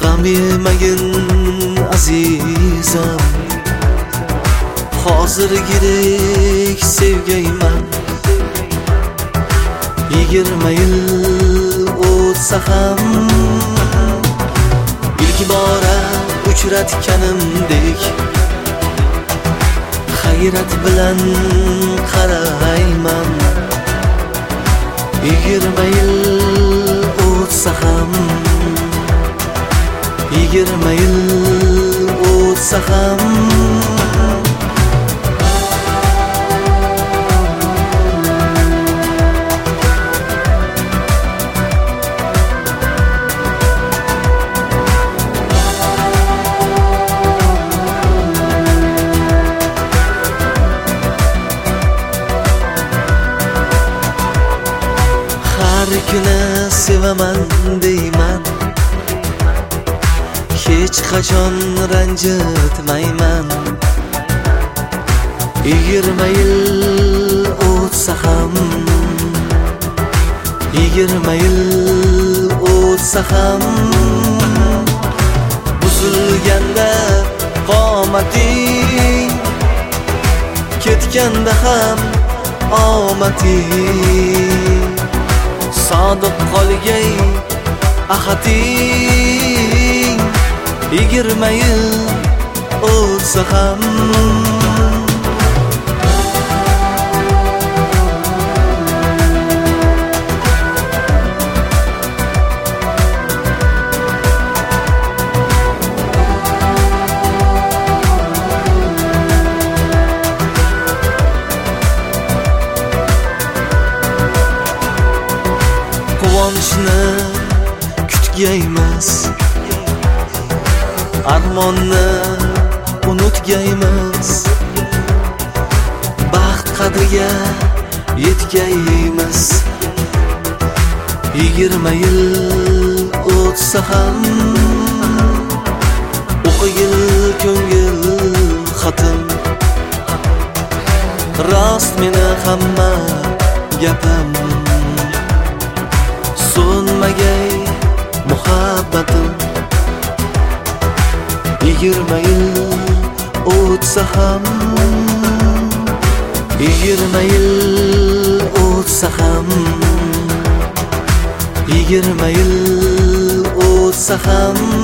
g'am yemagin azizam, hozirgidek sevgayman. 20 yil o'tsa ham ilk bora uchratganimdek hayrat bilan qarayman. 20 yil o'tsa ham 20 yil o'tsa ham har kuni sevaman deyman, hech qachon ranjitmayman. 20 yil o'tsa ham 20 yil o'tsa ham buzilganda qomating, ketganda ham omading, sodiq qolgay ahading. 20 yil o'tsa ham quvonchni kutgaymiz, armonni unutgaymiz, baxt qadriga yetgaymiz. 20 yil o'tsa ham o'qigil ko'ngil xatim, rost meni hamma gapim, so'nmagay muhabbatim. 20 yil o'tsa ham 20 yil o'tsa ham 20 yil o'tsa ham